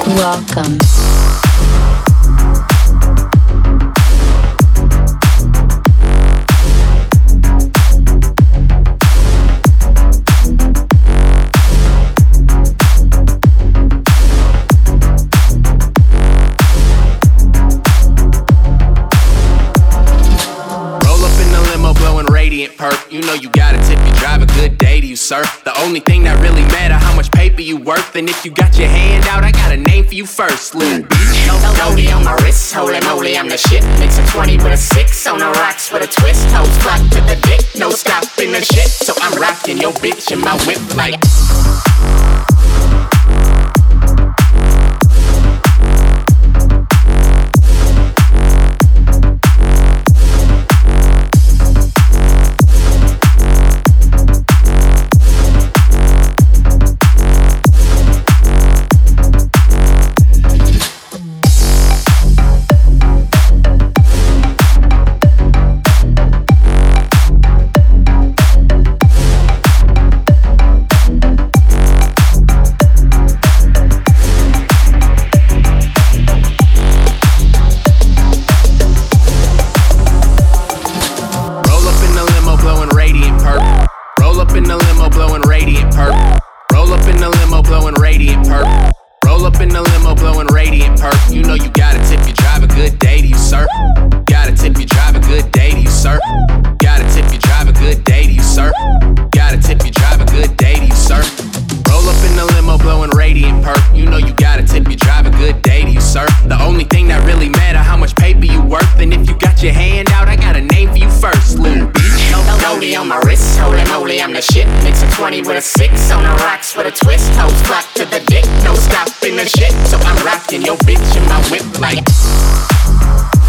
Welcome. Perk. You know you gotta tip your drive, a good day to you, sir. The only thing that really matter, how much paper you worth. And if you got your hand out, I got a name for you first, little bitch. No Lodi on my wrist, holy moly, I'm the shit. Mix a 20 with a 6 on the rocks with a twist. Toes flock to the dick, no stopping the shit. So I'm rocking your bitch in my whip like. On my wrist, holy moly, I'm the shit. Mix a 20 with a 6 on the rocks with a twist. Toes flock to the dick, no stopping the shit. So I'm rocking your bitch in my whip like.